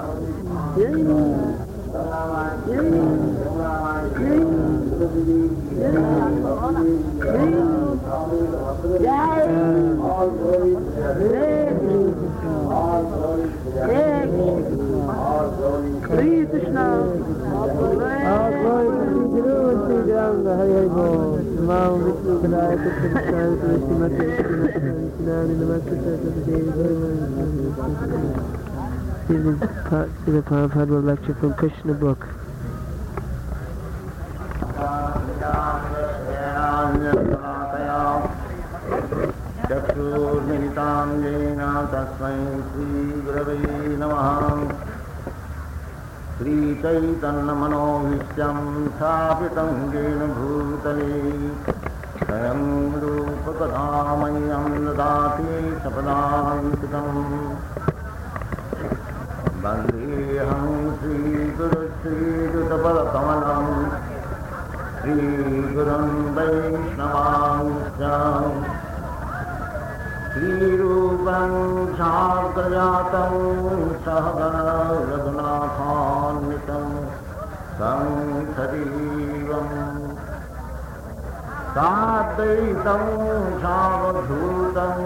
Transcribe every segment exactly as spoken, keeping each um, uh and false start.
Srila Prabhupada will lecture from Krishna book. चक्षुर्मिलितां येन तस्मै श्रीगुरवे नमः। श्रीचैतन्यमनोभीष्टं स्थापितं येन भूतले स्वयं रूपकदा मह्यं ददाति सपदान्तिकम्। वन्देऽहं श्रीगुरुश्रीयुतपदकमलं श्रीगुरुं वैष्णवांश्च श्रीरूपं साग्रजातं सहगण रघुनाथान्वितं तं सजीवं साद्वैतं सावधूतं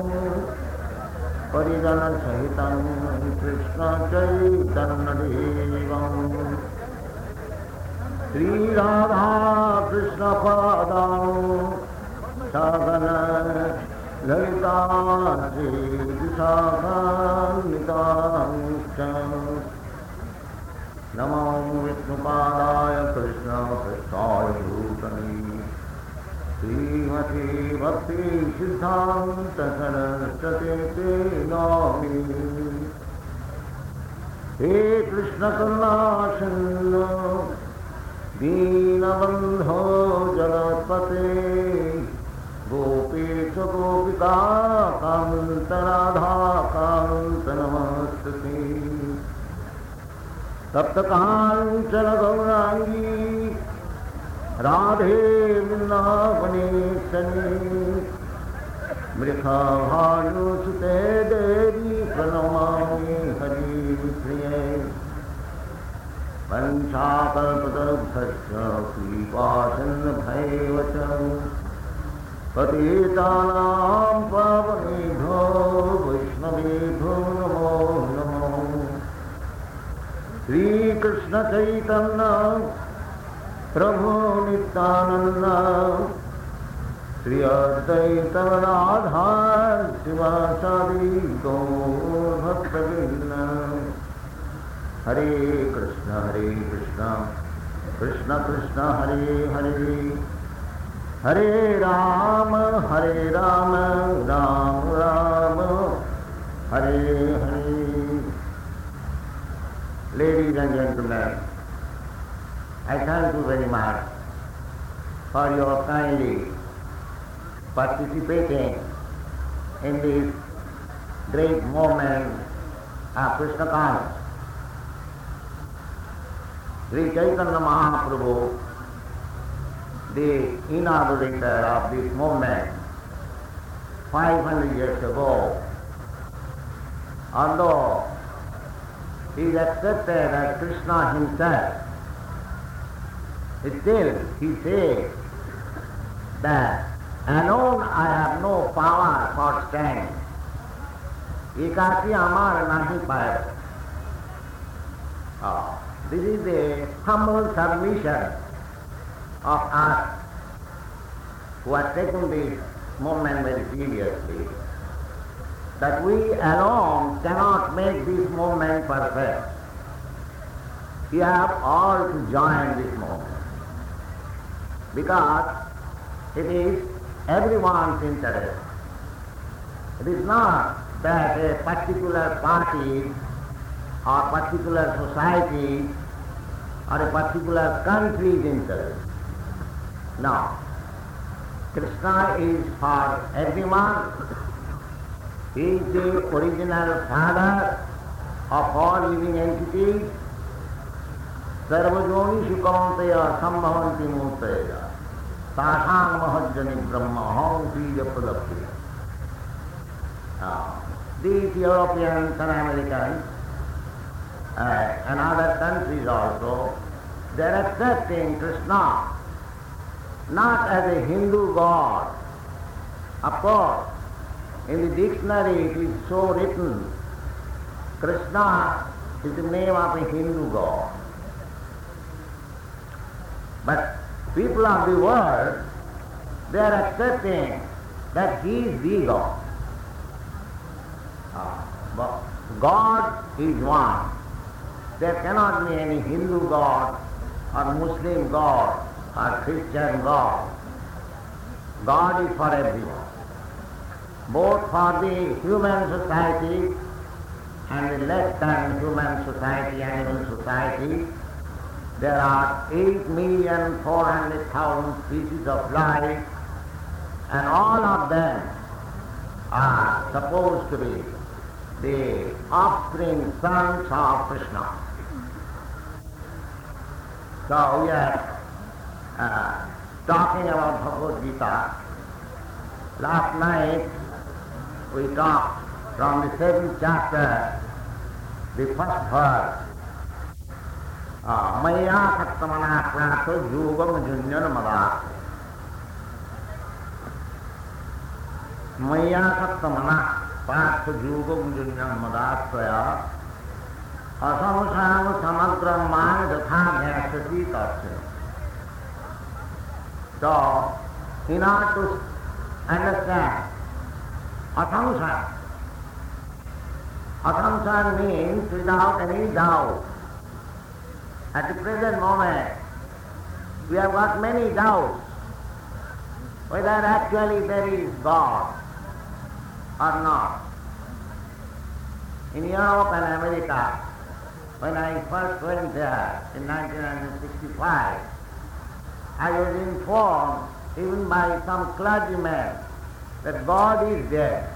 परिजनसहितं कृष्णचैतन्यदेवं श्रीराधाकृष्णपादां सहगण ललिता श्रीविशाखान्वितांश्च नमो विष्णुपादाय कृष्णपृष्ठाय भूतले श्रीमती भक्ति सिद्धान्त सरस्वती ते नौमि। हे कृष्ण करुणा सिन्धु दीनबन्धो जगत्पते गोपीश गोपिका कान्त राधा कान्त नमस्तुते। तप्त कांचन गौरांगी राधे वृंदावनेश्वरी मृषाभानुसुते देवी प्रणमामि हरिप्रिये। वंशाकल्पतरुभ्यश्च कृपासिन्धुभ्यैव च पतितानां पावनेभ्यो वैष्णवेभ्यो नमो नमः। श्रीकृष्ण चैतन्य प्रभु नित्यानंद श्री अद्वैत गदाधर शिवासादि गौर भक्तवृंद। हरे कृष्ण हरे कृष्ण कृष्ण कृष्ण हरे हरे हरे राम हरे Ram Ram Ram Hare Hare. Ladies and gentlemen, I thank you very much for your kindly participating in this great moment of Krishna consciousness. Sri Chaitanya Mahaprabhu, the inaugurator of this movement five hundred years ago, although he is accepted as Krishna himself, still he says that alone I have no power for standing. Ekati amar nahi paye. This is a humble submission of us who have taken this movement very seriously, that we alone cannot make this movement perfect. We have all to join this movement, because it is everyone's interest. It is not that a particular party or particular society or a particular country's interest. No. Krishna is for everyone. He is the original father of all living entities. Sarvajonishu kaunteya sambhavanti murteya tasang mahajjani brahma hom bija pradapti. These Europeans and Americans, uh, and other countries also, they are accepting Krishna not as a Hindu god. Of course, in the dictionary it is so written, Krishna is the name of a Hindu god. But people of the world, they are accepting that he is the God. Uh, but God is one. There cannot be any Hindu God or Muslim God or Christian God. God is for everyone, both for the human society and the less than human society, animal society. There are eight million four hundred thousand species of life, and all of them are supposed to be the offspring sons of Krishna. So we are uh, talking about Bhagavad Gita. Last night we talked from the seventh chapter, the first verse. Maya Sattamana Prato Yugam Junyan Mada. Maya Sattamana Prato Yugam Junyan Mada Swaya Asamsam Samagram Man Datha Vyasati Tatsya. So, in order to understand Asamsam, Asamsam means without any doubt. At the present moment, we have got many doubts whether actually there is God or not. In Europe and America, when I first went there in nineteen sixty-five, I was informed even by some clergymen that God is there.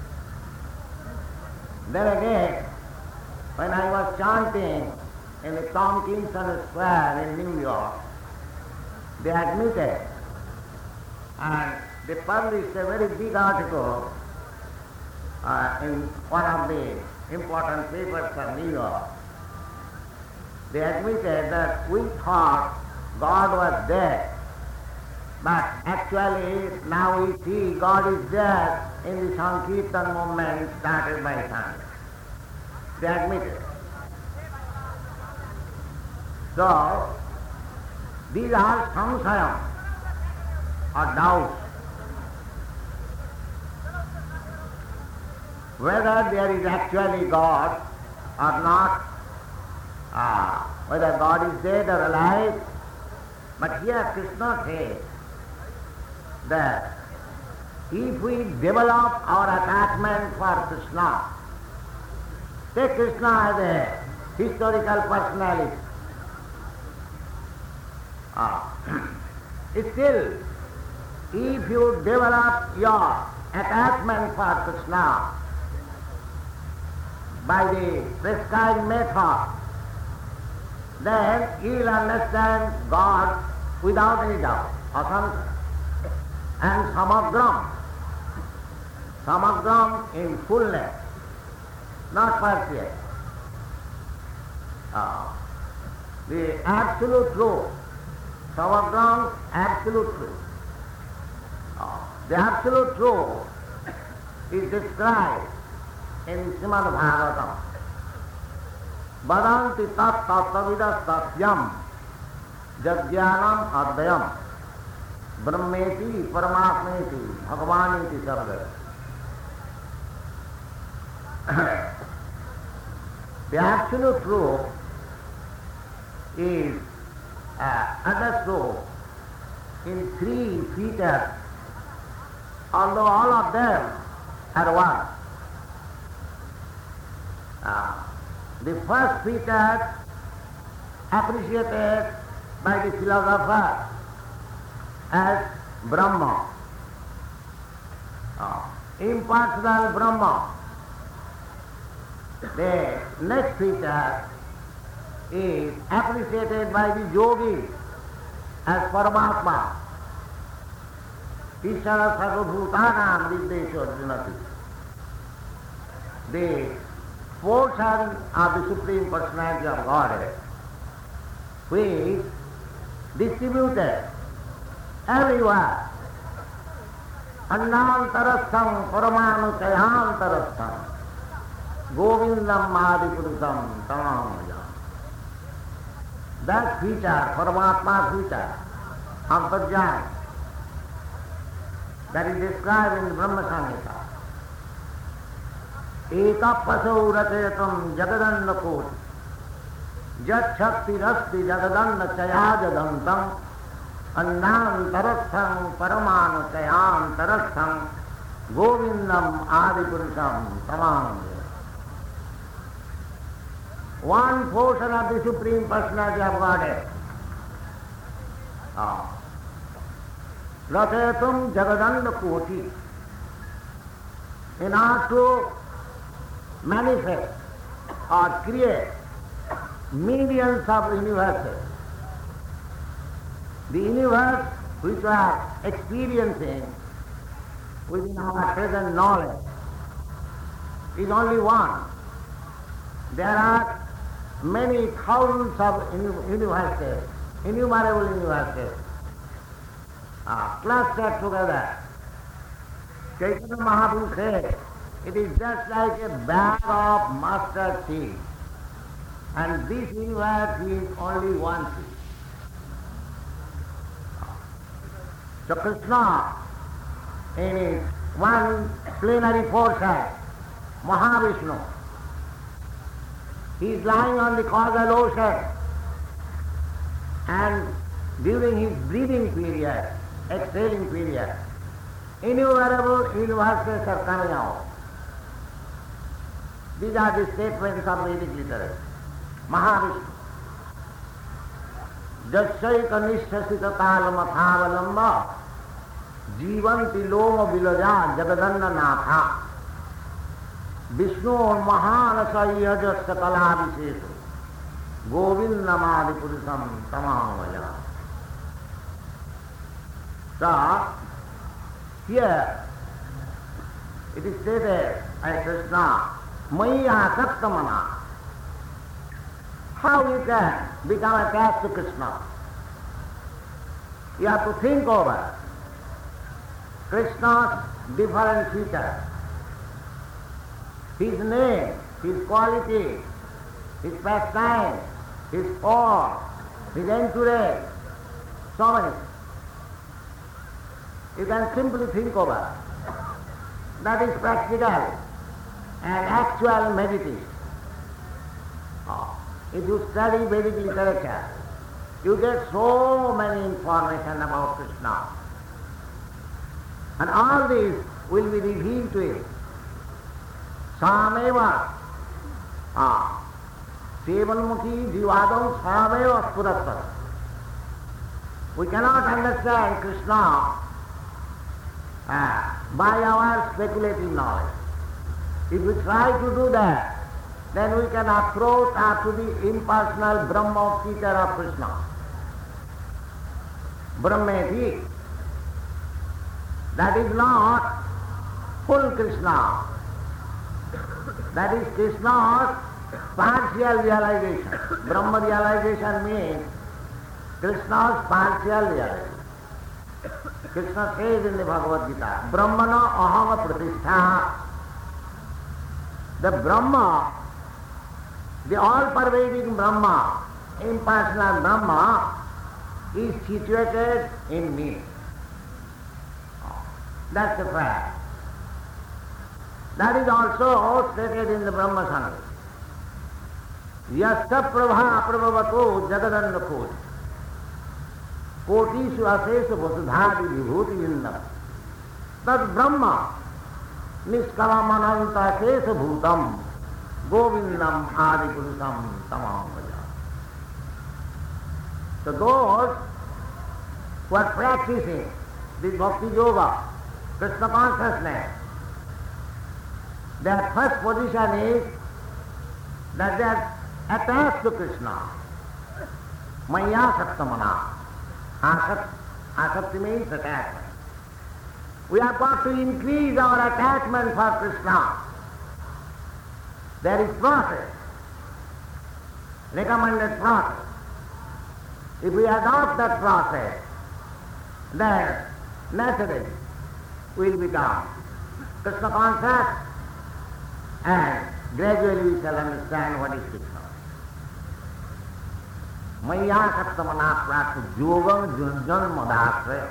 Then again, when I was chanting in the Tompkinson Square in New York, they admitted, and they published a very big article uh, in one of the important papers of New York. They admitted that we thought God was dead, but actually now we see God is there in the Sankirtan movement started by Swami. They admitted. So, these are samsayam, or doubts. Whether there is actually God or not, uh, whether God is dead or alive. But here Krishna says that if we develop our attachment for Krishna, take Krishna as a historical personality, uh, still, if you develop your attachment for Krishna by the prescribed method, then you will understand God without any doubt. Asam and samagram. Samagram in fullness, not partial. Uh, the absolute truth. Samagram, absolute truth. Uh, the absolute truth is described in Srimad Bhagavatam. Vadanti tat tattavidas tasyam jajnanam adhyam brahmeti paramatmeti bhagavaniti sabda. The absolute truth is uh, understood in three features, although all of them are one. Uh, the first feature appreciated by the philosopher as Brahma, uh, impersonal Brahma. The next feature is appreciated by the yogi as Paramatma, Ishara Sarvabhutanam Viddesho Junati. The portion of the Supreme Personality of Godhead, which is distributed everywhere. Annantarastham paramanu chayantarastham govindam adipurusam tamamaya. That feature, Paramatma feature, Antarjaya, that is described in the Brahma Samhita. Eka pasau rachayatam jagadanna koti jat shakti rasti jagadanna chayajadantam annantarastham paramanu chayantarastham govindam adipurusam tamamaya. One portion of the Supreme Personality of Godhead. Ah. Rachayatam jagadanna koti. In order to manifest or create millions of universes, the universe which we are experiencing within our present knowledge is only one. There are many thousands of universes, innumerable universes, uh, clustered together. Chaitanya Mahaprabhu said, it is just like a bag of mustard seed, and this universe is only one seed. So Krishna, in his one plenary portion, Mahavishnu, he is lying on the causal ocean, and during his breathing period, exhaling period, innumerable universes are coming out. These are the statements of Vedic literature. Mahavishnu. Jasyaika nishasita talamathavalamba jivanti loma vilaja jagadanna natha Vishnu mahanasayya sakala vishesu govindamadi purusam tamamaya. So, here it is stated by Krishna, Maya Sattamana. How you can become attached to Krishna? You have to think over Krishna's different features, his name, his quality, his pastime, his form, his entourage, so many. You can simply think over. That is practical and actual meditation. If you study Vedic literature, you get so many information about Krishna. And all this will be revealed to you. Sameva, ah, Sevanmuti Jivadam Sameva Spurattara. We cannot understand Krishna ah, by our speculative knowledge. If we try to do that, then we can approach up to the impersonal Brahma feature of Krishna. Brahmeti. That is not full Krishna. That is Krishna's partial realization. Brahma realization means Krishna's partial realization. Krishna says in the Bhagavad Gita, Brahmana aham pratishtha. The Brahma, the all-pervading Brahma, impersonal Brahma, is situated in me. That's the fact. That is also stated in the Brahma Samhita. Yasta prabha prabhavato jagadanna koti kotishu aseshu vasudhadi vibhuti vindam tad Brahma niskalamananta aseshu bhutam govindam adipurusam tamamaya. So those who are practicing this bhakti yoga, Krishna consciousness, their first position is that they are attached to Krishna. Maya sattamana. Asat, asatti means attachment. We have got to increase our attachment for Krishna. There is process, recommended process. If we adopt that process, then naturally we will become Krishna conscious, and gradually we shall understand what is Krishna. Maya Saptamana Prata Yogam Junjan Madhasraya.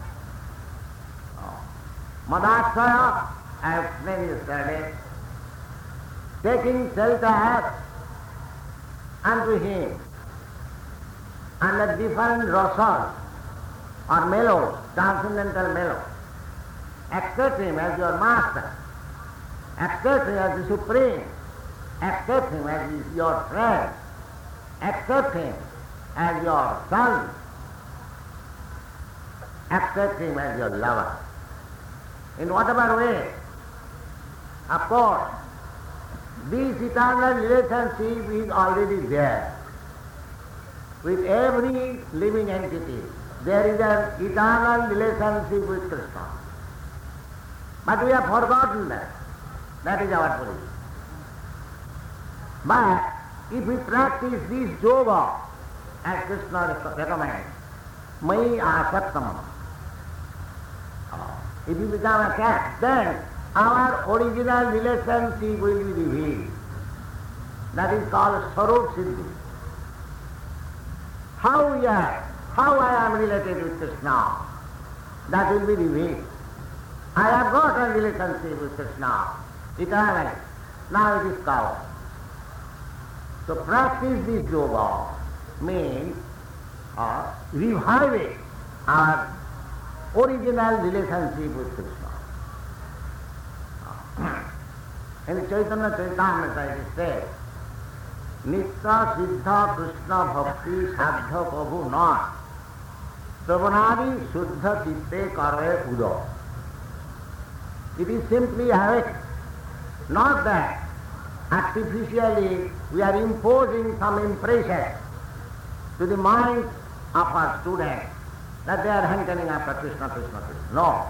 Madhasraya, I have explained yesterday, taking shelter unto him and the different rasas or mellows, transcendental mellows. Accept him as your master. Accept him as the supreme. Accept him as your friend. Accept him as your son. Accept him as your lover. In whatever way. Of course, this eternal relationship is already there. With every living entity, there is an eternal relationship with Krishna. But we have forgotten that. That is our position. But if we practice this yoga, as Krishna recommends, Mai Asaktam, if we become a cat, then our original relationship will be revealed. That is called Sarup Siddhi. How we are, how I am related with Krishna, that will be revealed. I have got a relationship with Krishna eternally. Now it is covered. So practice this yoga means uh, reviving our original relationship with Krishna. In the Chaitanya Charitamrita it is said, Nitya Siddha Krishna Bhakti Sadha Prabhu Not Savanadi Shuddha Chitte Karve Udo. It is simply habit, not that artificially we are imposing some impression to the mind of our students that they are hankering after Krishna, Krishna, Krishna. No.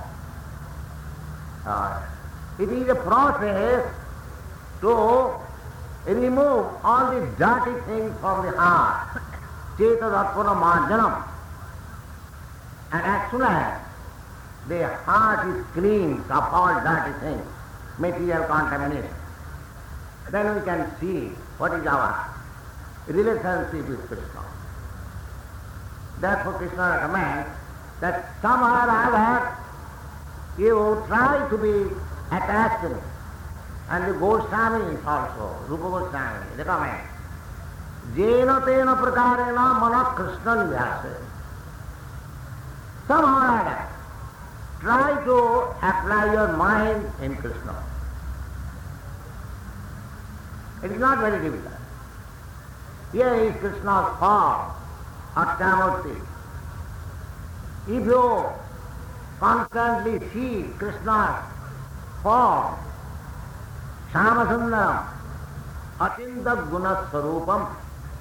Uh, it is a process to remove all the dirty things from the heart. Cheta Datpana Marjanam. And as soon as the heart is clean of all dirty things, material contamination, then we can see what is our relationship with Krishna. Therefore Krishna recommends that somehow or other you try to be attached to me. And the Goswamis also, Rupa Goswami, recommend, Jena tena prakarena mana Krishna nivase. Somehow or other, try to apply your mind in Krishna. It is not very difficult. Here is Krishna's form, Akshayamurti. If you constantly see Krishna's form, Shyamasundram, Achinta Guna Sarupam,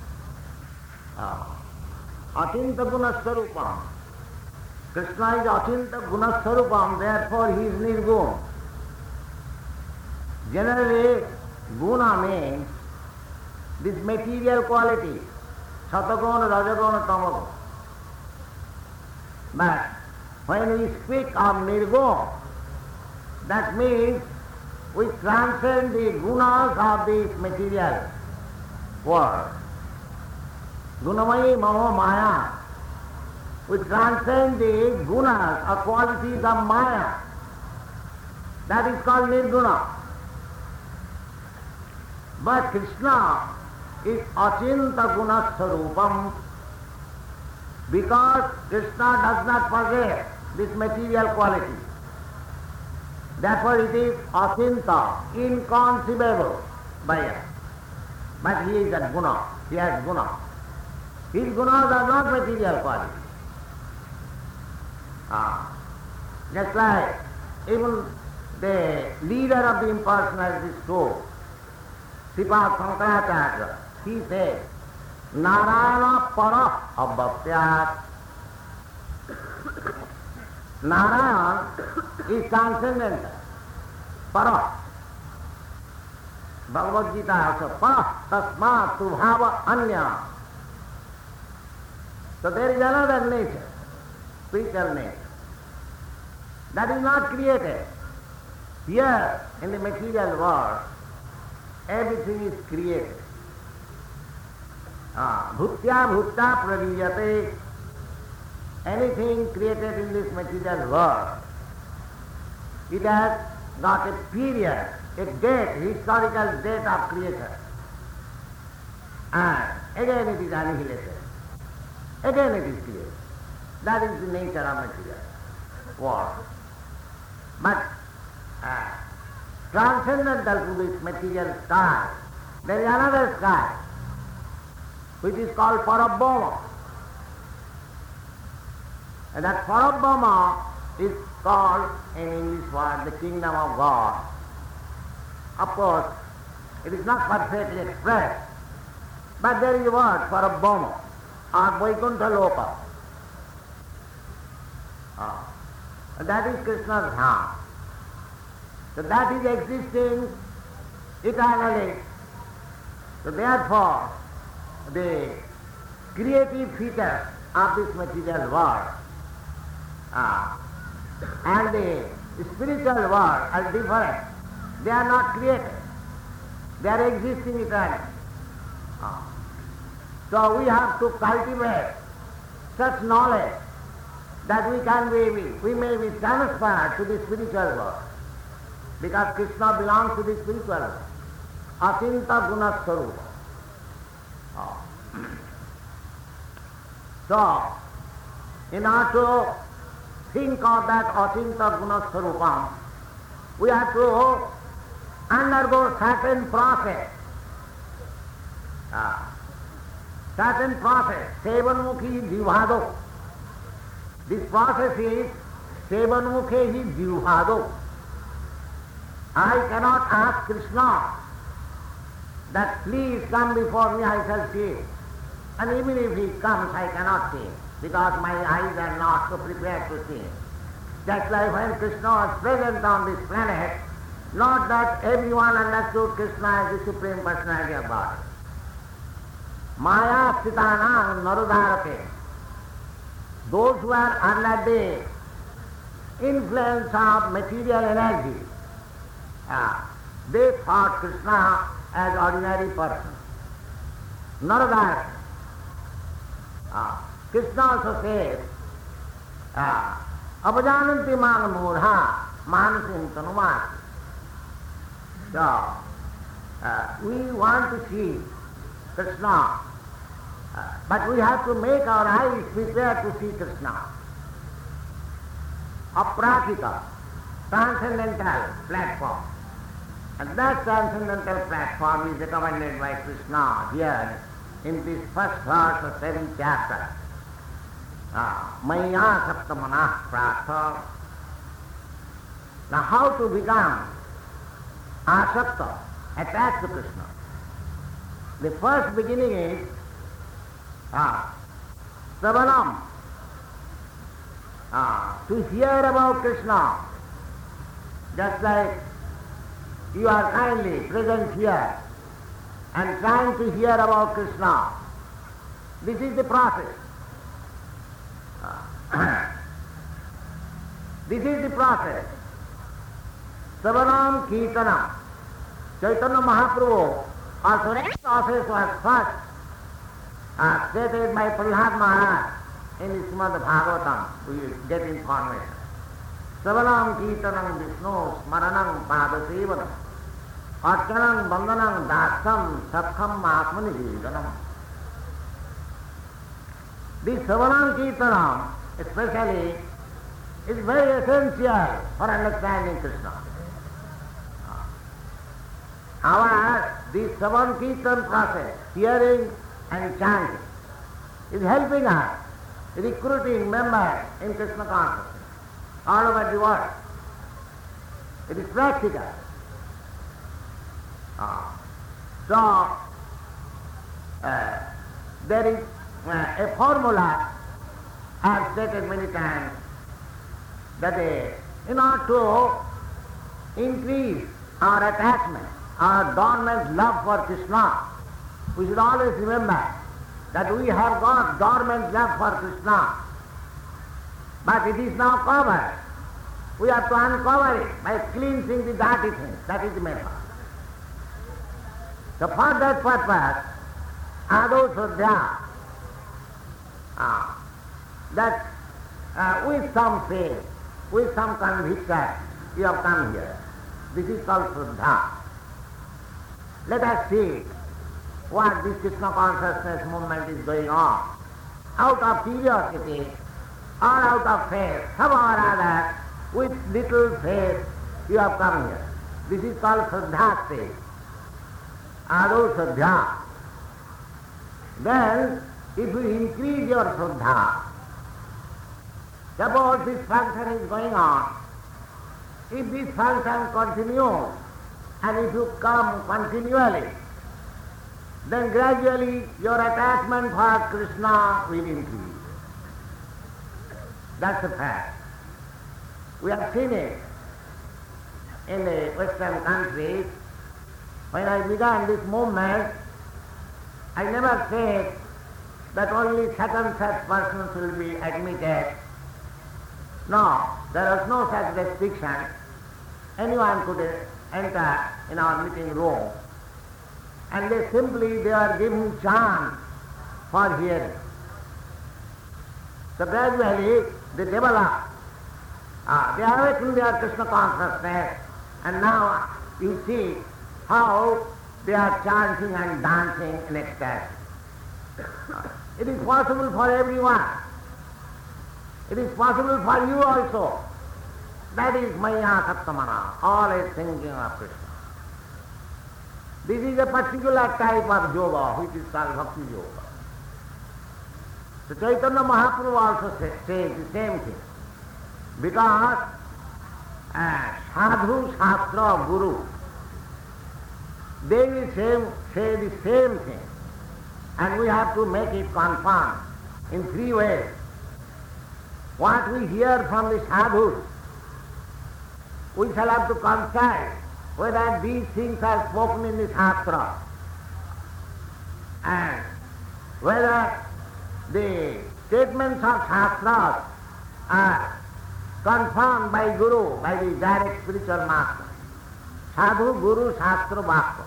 Achinta Guna Sarupam. Krishna is Achinta Guna Sarupam, therefore he is Nirguna. Generally, Guna means this material quality, Sataguna, Rajaguna, Tamaguna. But when we speak of Nirguna, that means we transcend the gunas of this material world. Gunamayi Mama Maya. We transcend the gunas or qualities of Maya. That is called Nirguna. But Krishna is Achinta Guna Sarupam because Krishna does not possess this material quality. Therefore it is Achinta, inconceivable by us. But he is a guna, he has guna. His gunas are not material quality. Ah. Just like even the leader of the impersonality soul, Sripad Shankaracharya, he said, Narayana para abhaktyat. Narayana is transcendental, para. Bhagavad Gita also, pa tasma subhava anya. So there is another nature, spiritual nature, that is not created. Here, in the material world, everything is created. Ah, bhutya bhutta praviyate. Anything created in this material world, it has got a period, a date, historical date of creation. And again it is annihilated. Again it is created. That is the nature of material world. But uh, transcendental to this material sky, there is another sky, which is called Parabhama. And that Parabhama is called in English word the kingdom of God. Of course, it is not perfectly expressed, but there is a word Parabhama or Vaikuntha Loka. Ah, and that is Krishna's Dham. So that is existing eternally. So therefore, the creative features of this material world Ah, and the spiritual world are different. They are not created. They are existing eternally. Ah. So we have to cultivate such knowledge that we can be, we may be transferred to the spiritual world. Because Krishna belongs to the spiritual world. Acinta guna sarupa. Ah. So, in order to think of that Achinta Guna Sarupam, we have to undergo certain process. Ah, certain process, Sevanmukhi Jivhado. This process is Sevanmukhi Jivhado. I cannot ask Krishna that please come before me, I shall see. And even if he comes, I cannot see, because my eyes are not so prepared to see. Just like when Krishna was present on this planet, not that everyone understood Krishna as the Supreme Personality of God. Maya Sitanam Narudharate. Those who are under the influence of material energy, uh, they thought Krishna as ordinary person. Narudharate. Uh, Krishna also says, Apajananti man murha manasim tanumat. So, uh, we want to see Krishna, uh, but we have to make our eyes prepared to see Krishna. Apratika, transcendental platform. And that transcendental platform is recommended by Krishna here in this first verse of seventh chapter. Maya Saptamana Prartha. Now how to become asakta, attached to Krishna? The first beginning is ah, Savanam, ah, to hear about Krishna. Just like you are kindly present here and trying to hear about Krishna. This is the process. This is the process. Savanam Kirtanam. Chaitanya Mahaprabhu also this process was first uh, stated by Prahlad Maharaj in the Srimad Bhagavatam. We get information. Savanam Kirtanam Vishnu Smaranam Padasevanam Archanam Bandhanam Dasam Sakham Atmani Jivanam. This Savanam Kirtanam especially is very essential for understanding Krishna. However, this Savan Kirtan process, hearing and chanting, is helping us recruiting members in Krishna consciousness all over the world. It is practical. Ah. So, uh, there is uh, a formula I have stated many times that uh, in order to increase our attachment our dormant love for Krishna. We should always remember that we have got dormant love for Krishna, but it is now covered. We have to uncover it by cleansing the dirty things. That is the method. So for that purpose, Ado Shraddha, uh, that uh, with some faith, with some conviction, you have come here. This is called Shraddha. Let us see what this Krishna consciousness movement is going on. Out of curiosity or out of faith, somehow or other, with little faith, you have come here. This is called Shraddha state. Ado Shraddha. Then, if you increase your Shraddha, suppose this function is going on, if this function continues, and if you come continually, then gradually your attachment for Krishna will increase. That's a fact. We have seen it in the Western countries. When I began this movement, I never said that only such and such persons will be admitted. No, there was no such restriction. Anyone could enter in our meeting room, and they simply they are given chance for hearing. So gradually they develop, uh, they awaken their Krishna consciousness, and now you see how they are chanting and dancing in ecstasy. It is possible for everyone. It is possible for you also. That is Maya Sattamana, always thinking of Krishna. This is a particular type of yoga which is called Bhakti Yoga. So Chaitanya Mahaprabhu also says the same thing. Because uh, Sadhu, Shastra, Guru, they will say, say the same thing. And we have to make it confirm in three ways. What we hear from the sadhus, we shall have to consult whether these things are spoken in the Shastra and whether the statements of Shastras are confirmed by Guru, by the direct spiritual master. Sadhu, Guru, Shastra, Bhakta.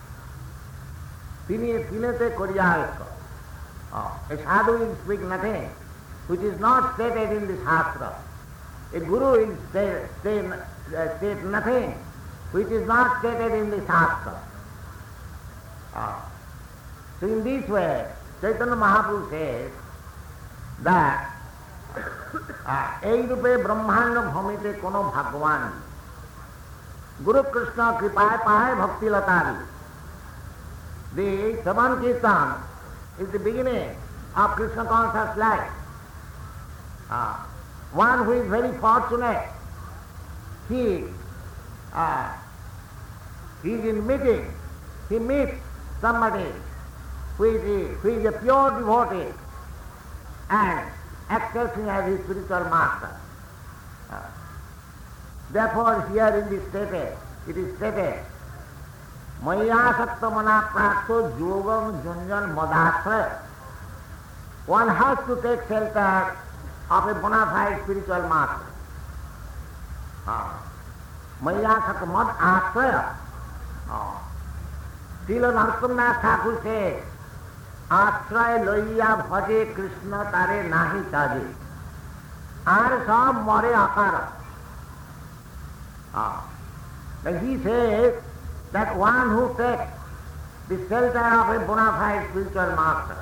Tine tinete koriyayaka. A sadhu will speak nothing which is not stated in the Shastra. A Guru will say, say, uh, state nothing which is not stated in the Shastra. Uh, so in this way, Chaitanya Mahaprabhu says that ei rupe brahmanda bhamite kono bhagwan Guru Krishna kripaye pahay bhakti latari. The Savan Kirtan is the beginning of Krishna conscious life. Uh, one who is very fortunate, he, uh, he is in meeting, he meets somebody who is, who is a pure devotee and accepting as his spiritual master. Uh, therefore here in this stated, it is stated, Maya Sattamana Prakto Yogam Junjan Madhasra. One has to take shelter of a bona fide spiritual master. Maya Sattamad Asraya. Srila Narottam Thakur says, Asraya loiya bhaje Krishna tare nahi taje. Ar sab more akara. Then he says that one who takes the shelter of a bona fide spiritual master,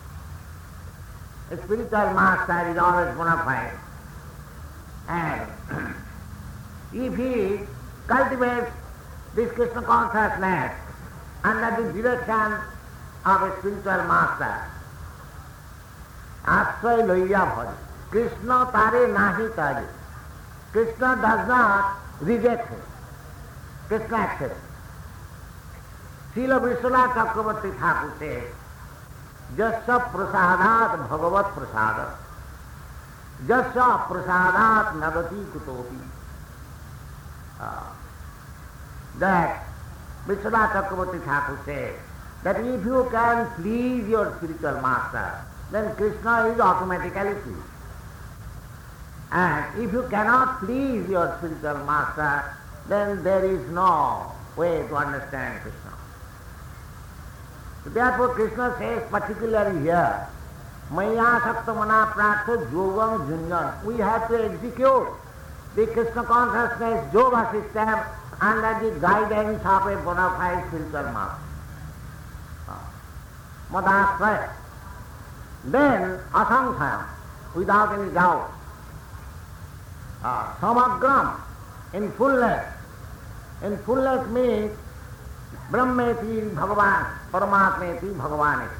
a spiritual master is always bona fide, and if he cultivates this Krishna consciousness under the direction of a spiritual master, Asray loiya bhaja, Krishna tare nahi tare. Krishna does not reject him. Krishna accepts. Srila Vishwanath Chakravarti Thakur says, Jasya prasadat bhagavat prasada. Jasya prasadat nagati kutopi. Uh, that Vishwanath Chakravarti Thakur says that if you can please your spiritual master, then Krishna is automatically pleased. And if you cannot please your spiritual master, then there is no way to understand Krishna. So therefore Krishna says particularly here, Maya Sakta Mana Prakta Yogam Junjan. We have to execute the Krishna consciousness yoga system under the guidance of a bona fide spiritual master. Madasraya. Then asankhayam, without any doubt. Uh, samagram, in fullness. In fullness means Brahmeti Bhagavan, Paramatmeti Bhagavan.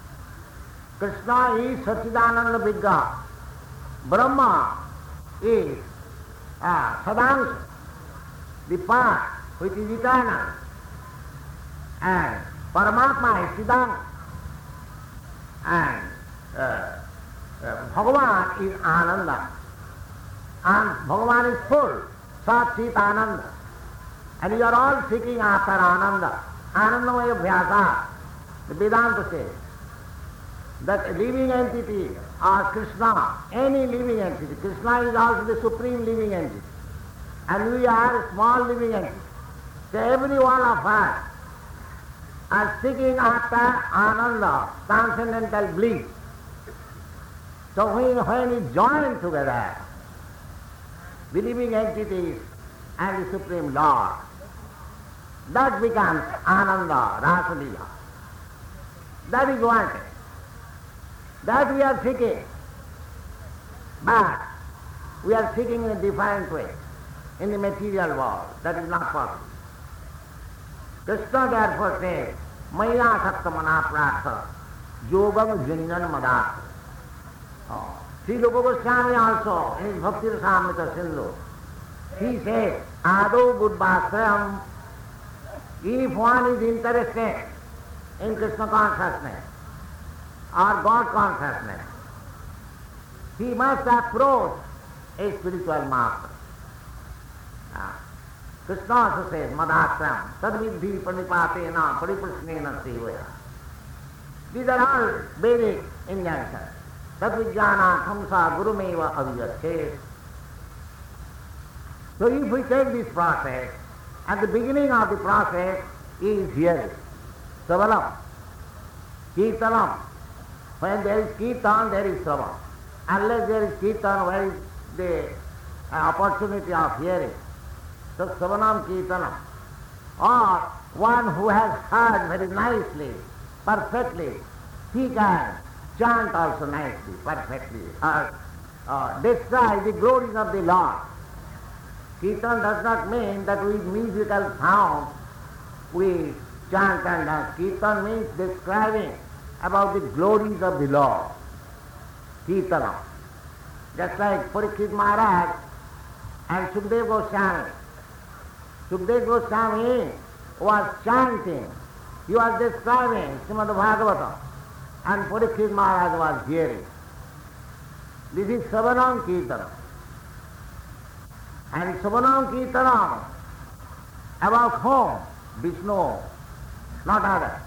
Krishna is Satchidananda Vigraha. Brahma is uh, Sadansha, the part which is eternal. And Paramatma is Siddhanta. And uh, uh, Bhagavan is Ananda. And Bhagavan is full, Sat Chit Ananda. And you are all seeking after Ananda. Anandamaya Vyasa. The Vedanta says that a living entity or Krishna, any living entity, Krishna is also the supreme living entity. And we are a small living entity. So every one of us are seeking after Ananda, transcendental bliss. So when, when we join together, the living entities and the Supreme Lord, that becomes Ananda, Rasalila. That is wanted. That we are seeking. But we are seeking in a different way, in the material world. That is not possible. Krishna therefore says, Maya Sakta Mana Prakta Yogam Junjan Madasa. Oh. Srila Goswami also, in his Bhakti Rasamrita Sindhu, he says, Ado Buddhasrayam, if one is interested in Krishna consciousness or God consciousness, he must approach a spiritual master. Ah. Krishna also says, Madhasram, Tadvidhi Pranipatena Pariprasnena Sevaya. These are all Vedic injunctions. Tadvijnana Khamsa Gurumeva Avyachet. So if we take this process, at the beginning of the process is hearing. Savalam, Kirtanam. When there is Kirtan, there is Sravan. Unless there is Kirtan, where is the uh, opportunity of hearing? So Savanam Kirtanam. Or one who has heard very nicely, perfectly, he can chant also nicely, perfectly, or uh, describe the glories of the Lord. Kirtan does not mean that with musical sound we chant and dance. Kirtan means describing about the glories of the Lord. Kirtanam. Just like Parikshit Maharaj and Sukadeva Goswami. Sukadeva Goswami was chanting, he was describing Srimad Bhagavatam, and Parikshit Maharaj was hearing. This is Savanam Kirtanam. And Savanam Kirtanam, about whom? Vishnu, not others.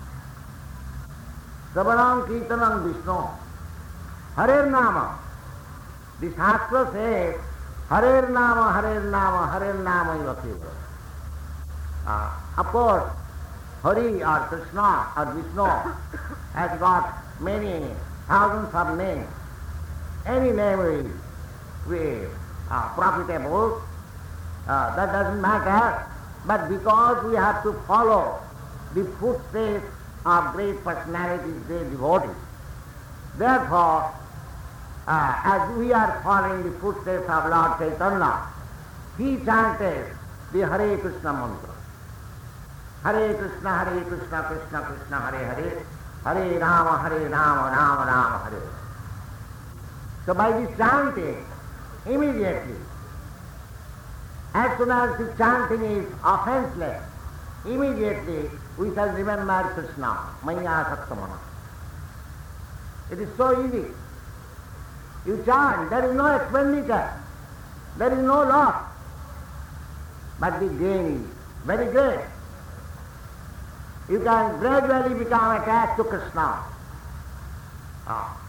Savanam Kirtanam Vishnu. Harer Nama. The Shastra says, Harer Nama, Harer Nama, Harer Nama Yvakiva. Uh, of course, Hari or Krishna or Vishnu has got many thousands of names. Any name is we, uh, profitable, uh, that doesn't matter. But because we have to follow the footsteps of great personalities, great devotees, therefore, uh, as we are following the footsteps of Lord Chaitanya, he chanted the Hare Krishna mantra. Hare Krishna, Hare Krishna, Krishna Krishna, Hare Hare, Hare Rama, Hare Rama, Rama Rama, Hare. So by this chanting, immediately, as soon as the chanting is offenseless, immediately we shall remember Krishna, Maya Saktamana. It is so easy. You chant, there is no expenditure, there is no loss, but the gain is very great. you can gradually become attached to Krishna. Ah.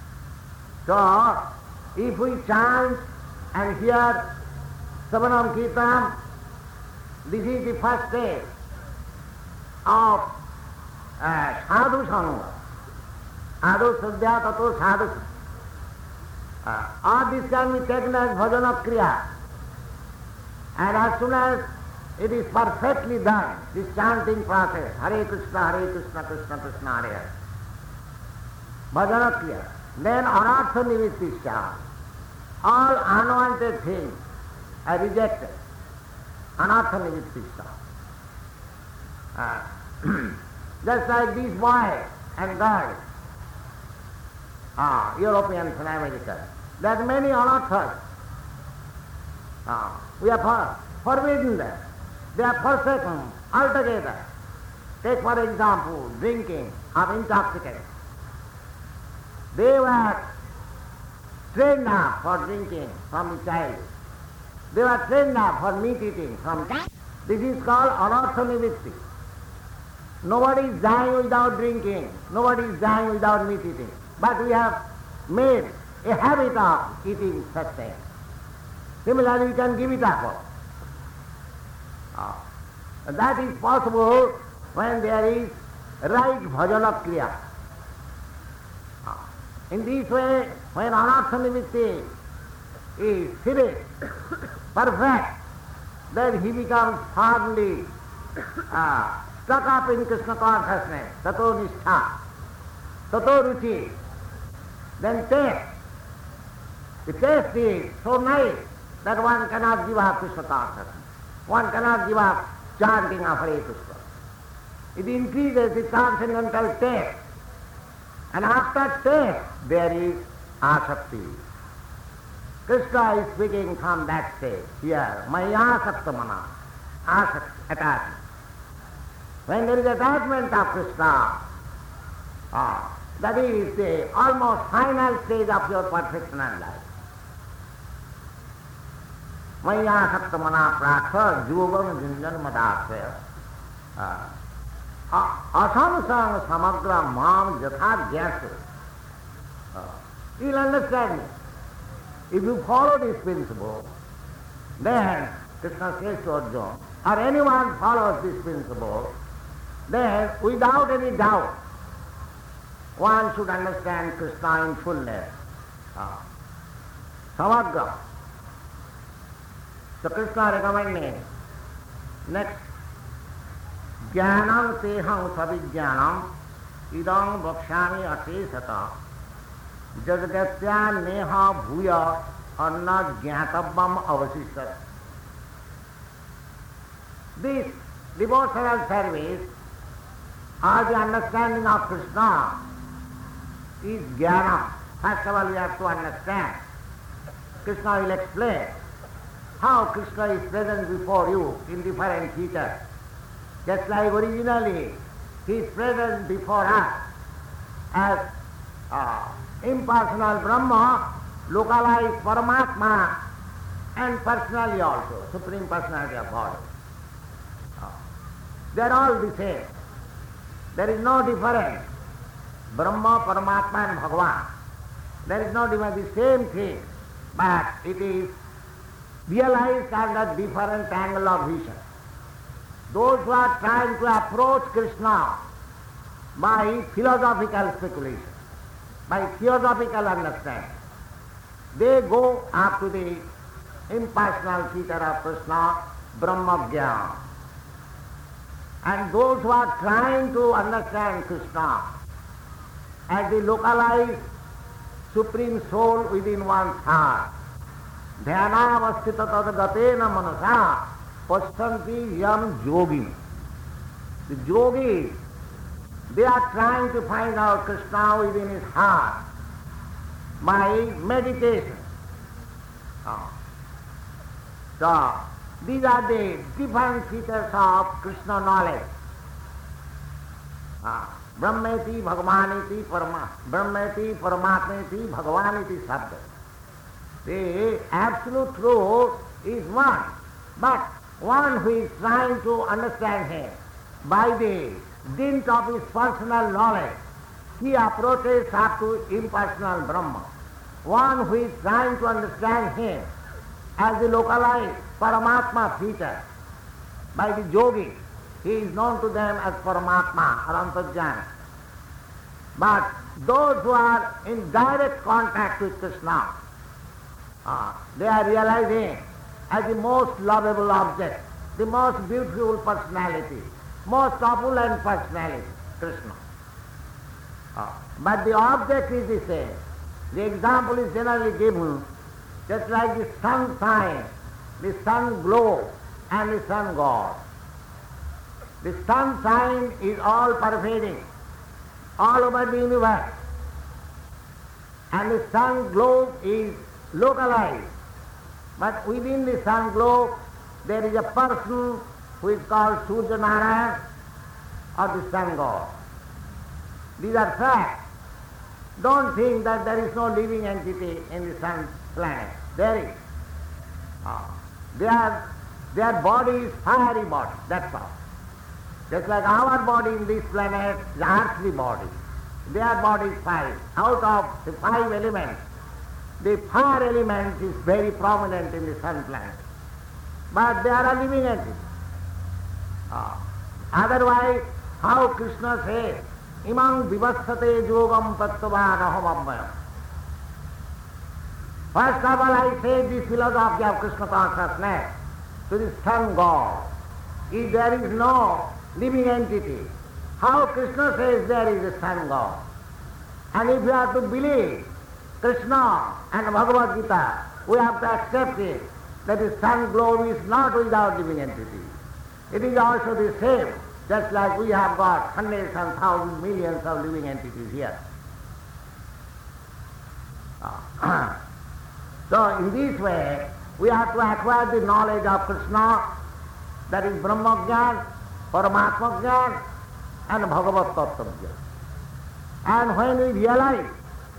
So, if we chant and hear Savanam Kirtan, this is the first stage of uh, sadhu sangha. Ado sadhya tato sadhu. Uh, all this can be taken as bhajana kriya. And as soon as it is perfectly done, this chanting process, Hare Krishna, Hare Krishna, Krishna Krishna, Hare Hare, bhajana kriya, then anartha nivrittisya, all unwanted things are rejected. Anartha nivrittisya. Uh, just like these boys and girls, ah, Europeans and Americans, there are many anarthas. Ah, we are for, forbidden them. They are forsaken altogether. Take for example, drinking of intoxicants. They were trained up for drinking from the child. They were trained up for meat eating from child. This is called anartha nivritti. Nobody is dying without drinking. Nobody is dying without meat eating. But we have made a habit of eating such things. Similarly, we can give it up. Ah. That is possible when there is right bhajana kriya. Ah. In this way, when anartha nivritti is finished, perfect, then he becomes firmly uh, stuck up in Krishna consciousness, tato nishtha, tato ruchi. Then taste. The taste is so nice that one cannot give up Krishna consciousness. One cannot give up chanting of Hare Krishna. It increases the transcendental taste. And after taste, there is asakti. Krishna is speaking from that stage here. Maya saktamana. Asakti, attachment. When there is attachment of Krishna, ah, that is the almost final stage of your perfection and life. Maya saktamana prakha yogam junjan madasya. Asamsang samagra mam jatha jyasu. You will understand me. If you follow this principle, then Krishna says to Arjuna, or anyone follows this principle, then without any doubt, one should understand Krishna in fullness. Ah. Samagra. So Krishna recommending, next, Jnanam teham savijnanam idam vakshami atesata jadgatya neha bhuya anna jnatavam avasishat. This devotional service, or the understanding of Krishna, is jnana. First of all, we have to understand. Krishna will explain how Krishna is present before you in different features. Just like originally he is present before us as uh, impersonal Brahma, localized Paramatma, and personally also, Supreme Personality of God. Uh, they are all the same. There is no difference. Brahma, Paramatma and Bhagavan. There is no difference, the same thing, but it is realized under different angle of vision. Those who are trying to approach Krishna by philosophical speculation, by theosophical understanding, they go up to the impersonal feature of Krishna, Brahma Jnana. And those who are trying to understand Krishna as the localized Supreme Soul within one's heart, dhyanavastita tadgatena manasa paschanti yam yogi. The yogis, they are trying to find out Krishna within his heart by meditation. Oh. So, these are the different features of Krishna knowledge. Ah. Brahmeti, Bhagavaniti, Parama, Brahmeti, Paramatmeti, Bhagavaniti Sabda. The absolute truth is one, but one who is trying to understand him by the dint of his personal knowledge, he approaches up to impersonal Brahma. One who is trying to understand him as the localized Paramatma feature by the yogi, he is known to them as Paramatma or Antarjana. But those who are in direct contact with Krishna, uh, they are realizing as the most lovable object, the most beautiful personality, most opulent personality, Krishna. Uh, but the object is the same. The example is generally given just like the sun shine, the sun glow and the sun god. The sun shine is all pervading, all over the universe, and the sun globe is localized. But within the sun globe there is a person who is called Surya Narayan or the sun god. These are facts. Don't think that there is no living entity in the sun planet. There is. Ah. Their, their body is fiery body, that's all. Just like our body in this planet is earthly body. Their body is fire. Out of the five elements, the fire element is very prominent in the sun planet. But they are a living entity. Ah. Otherwise, how Krishna says, Imam vivasate yogam tattvan aham abhayam. First of all, I say this philosophy of Krishna consciousness to the sun god. If there is no living entity, how Krishna says there is a sun god? And if you have to believe Krishna and Bhagavad Gita, we have to accept it that the sun globe is not without living entity. It is also the same, just like we have got hundreds and thousands, millions of living entities here. So in this way, we have to acquire the knowledge of Krishna, that is Brahma Jnana, Paramatma Jnana and Bhagavad Tattva Jnana. And when we realize,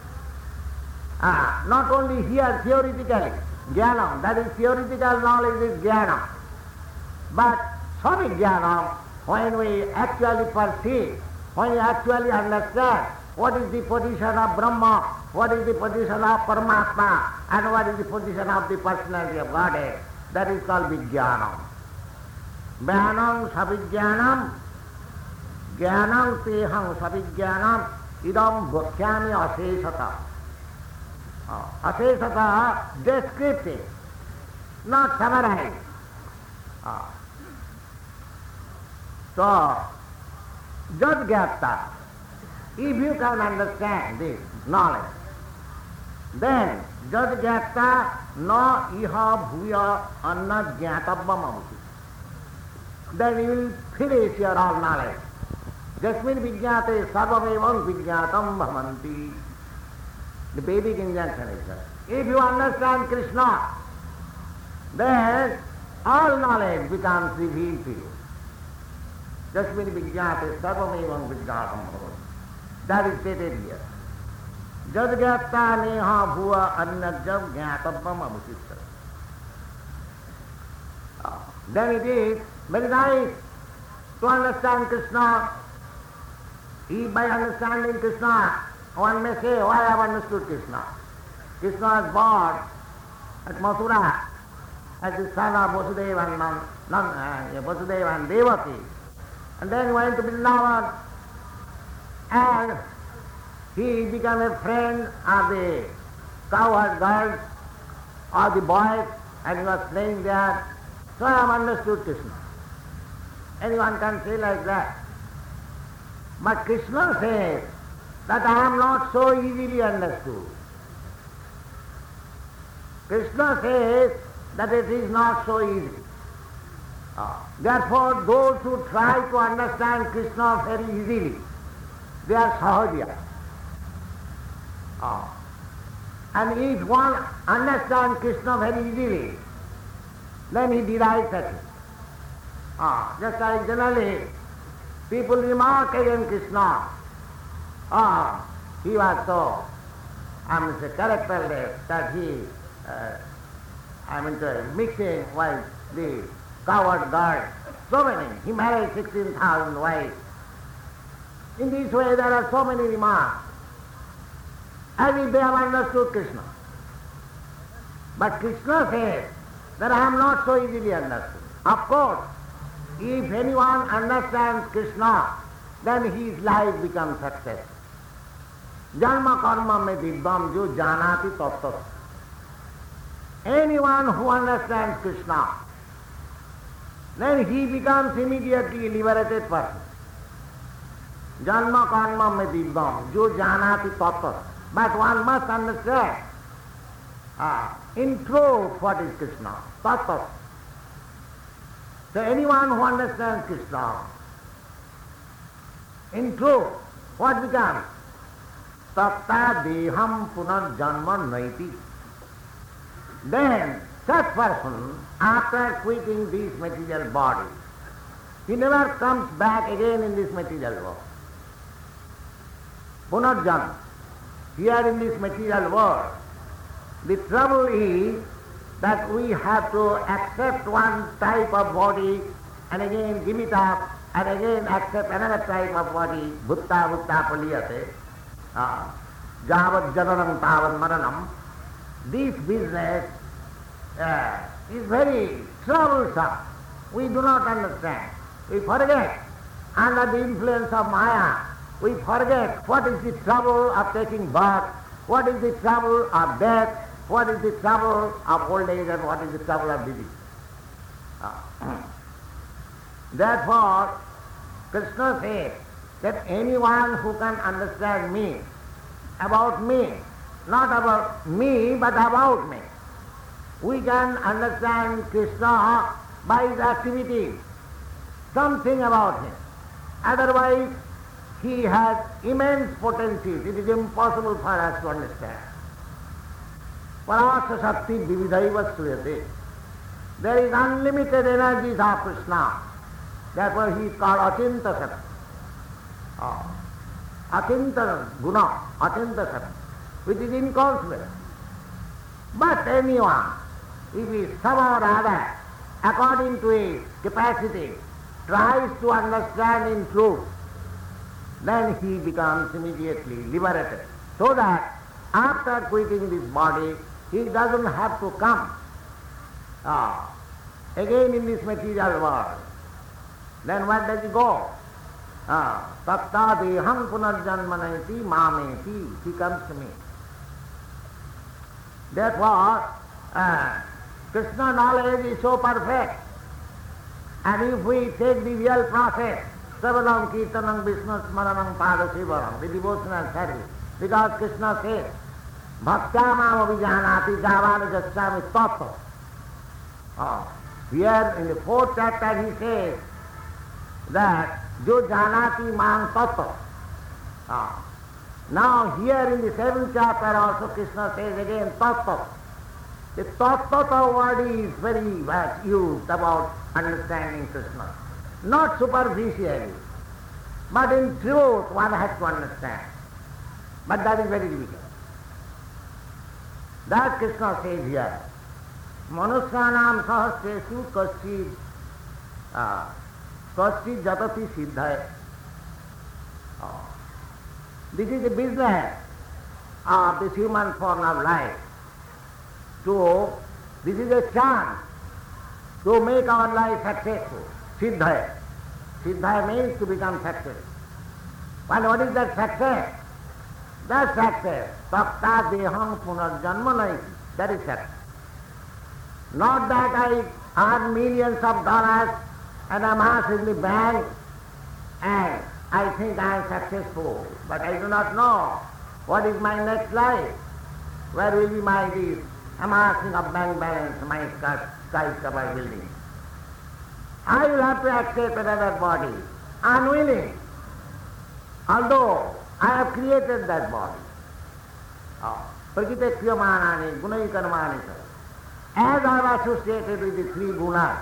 ah, not only here theoretically, Jnana, that is theoretical knowledge is Jnana, but Swami Jnana, when we actually perceive, when we actually understand what is the position of Brahma, what is the position of Paramatma, and what is the position of the personality of Godhead, that is called Vijnanam. Jnanam savijnanam, jnanam teham savijnanam, idam bhakhyami asesata. Asesata, descriptive, not summarized. So, Jadgyata, if you can understand this knowledge, then Jadgyata na iha bhuya anna jnatabbam amuti. Then you will finish your all knowledge. Jasmin vijnate sarvamevam vijnatam bhavanti. The Vedic injunction is that. If you understand Krishna, then all knowledge becomes revealed to you. Jasmin vijnate sarvamevam vijnatam bhavanti. That is stated here. Jadgyata neha bhuva annajam jnatabbam amusita. Then it is very nice to understand Krishna. If by understanding Krishna, one may say, why I have understood Krishna? Krishna was born at Mathura as the son of Vasudeva and, Nan, Nan, uh, Vasudeva and Devaki, and then went to Vrindavan, and he became a friend of the cowherd girls or the boys, and he was playing there. So I have understood Krishna. Anyone can say like that. But Krishna says that I am not so easily understood. Krishna says that it is not so easy. Ah. Therefore, those who try to understand Krishna very easily, they are sahaja. Ah. And if one understands Krishna very easily, then he derives at it. Ah, just like generally people remark against Krishna, ah, he was so, I mean, a characterless that he, uh, I mean, mixing with the coward girls, so many. He married sixteen thousand wives, In this way there are so many remarks, as if they have understood Krishna. But Krishna says that I am not so easily understood. Of course, if anyone understands Krishna, then his life becomes successful. Janma karma me dibbam jo janati tattva. Anyone who understands Krishna, then he becomes immediately liberated person. Janma karma me dibbam jo janati tattva. But one must understand, ah, in truth, what is Krishna? Tattva. So anyone who understands Krishna, in truth, what becomes? Tatta deham punarjanma naiti. Then such person, after quitting this material body, he never comes back again in this material world. Punarjanma. Here in this material world, the trouble is that we have to accept one type of body and again give it up and again accept another type of body. Bhutta bhutta paliyate. Javad jananam tavad maranam. This business uh, is very troublesome. We do not understand. We forget. Under the influence of Maya, we forget what is the trouble of taking birth, what is the trouble of death, what is the trouble of old age, and what is the trouble of disease. Uh, Therefore, Krishna says that anyone who can understand me, about me, not about me, but about me, we can understand Krishna by his activity, something about him. Otherwise, he has immense potencies. It is impossible for us to understand. Parasa Shakti Vividhaiva Suyate. There is unlimited energies of Krishna. Therefore he is called Achinta Shakti. Oh. Achinta Guna, Achinta Shakti, which is inconceivable. But anyone, if he somehow or other, according to his capacity, tries to understand in truth, then he becomes immediately liberated. So that after quitting this body, he doesn't have to come uh, again in this material world. Then where does he go? Tatta deham punarjanmanaiti mameti. He comes to me. Therefore, uh, Krishna knowledge is so perfect. And if we take the real process, Savanam Kirtanam Vishnu Smaranam Padasivaram, the devotional service, because Krishna says, Bhaktyamam Avijanati Javana Jasami Tattva. Oh, here in the fourth chapter he says that Jo Janati Mam Tattva. Oh. Now here in the seventh chapter also Krishna says again Tattva. The Tattva word is very much used about understanding Krishna. Not superficially, but in truth one has to understand. But that is very difficult. That Krishna says here, Manusyanam sahasresu kaschid kaschid jatati siddhaya. This is the business of this human form of life. So, this is a chance to make our life successful. Siddhaya. Siddhaya means to become successful. And what is that success? That success, Takta deham punarjanma, that is success. Not that I earn millions of dollars and amass in the bank and I think I am successful, but I do not know what is my next life. Where will be my this amassing of bank balance, my skyscraper building? I will have to accept another body, unwilling, although I have created that body. Prakite kriyamanani, gunai karmani. As I am associated with the three gunas,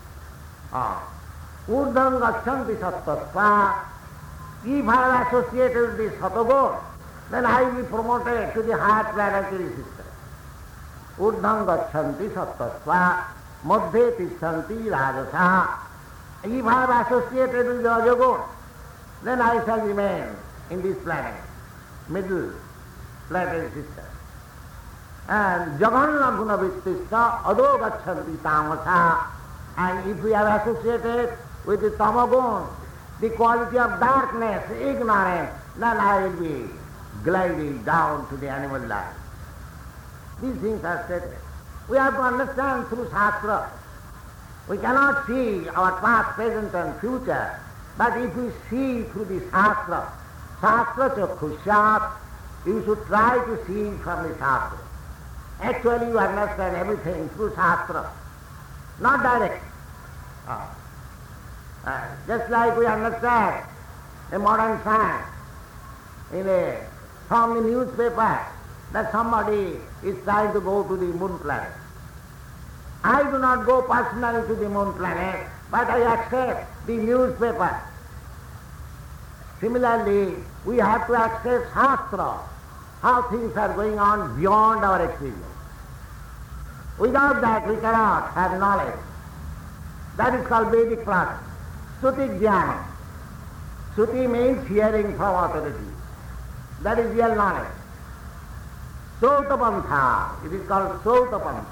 urdham gachanti sattva. If I am associated with the sattva, then I will be promoted to the higher planetary system. Urdham gachanti sattva, madhye tishanti rajasa. If I am associated with the rajagun, then I shall remain in this planet, middle planet system. And jaganna guna vittista ado gachanti tamasa. And if we are associated with the tamagun, the quality of darkness, ignorance, then I will be gliding down to the animal life. These things are stated. We have to understand through Shastra. We cannot see our past, present and future, but if we see through the Shastra, Shastra chakshusyat, you should try to see from the Shastra. Actually you understand everything through Shastra, not direct. Ah. Uh, just like we understand a modern science in a, from the newspaper that somebody is trying to go to the moon planet. I do not go personally to the moon planet, but I accept the newspaper. Similarly, we have to accept Shastra, how things are going on beyond our experience. Without that we cannot have knowledge. That is called Vedic process. Shruti Jnana. Shruti means hearing from authority. That is real knowledge. Sotapantha. It is called Sotapantha.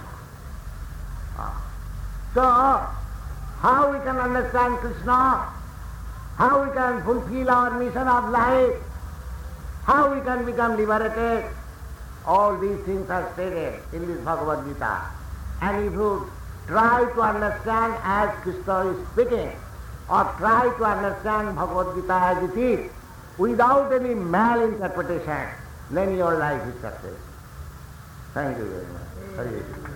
So, how we can understand Krishna, how we can fulfill our mission of life, how we can become liberated, all these things are stated in this Bhagavad Gita. And if you try to understand as Krishna is speaking, or try to understand Bhagavad Gita as it is, without any malinterpretation, then your life is successful. Thank you very much. Hare Krishna.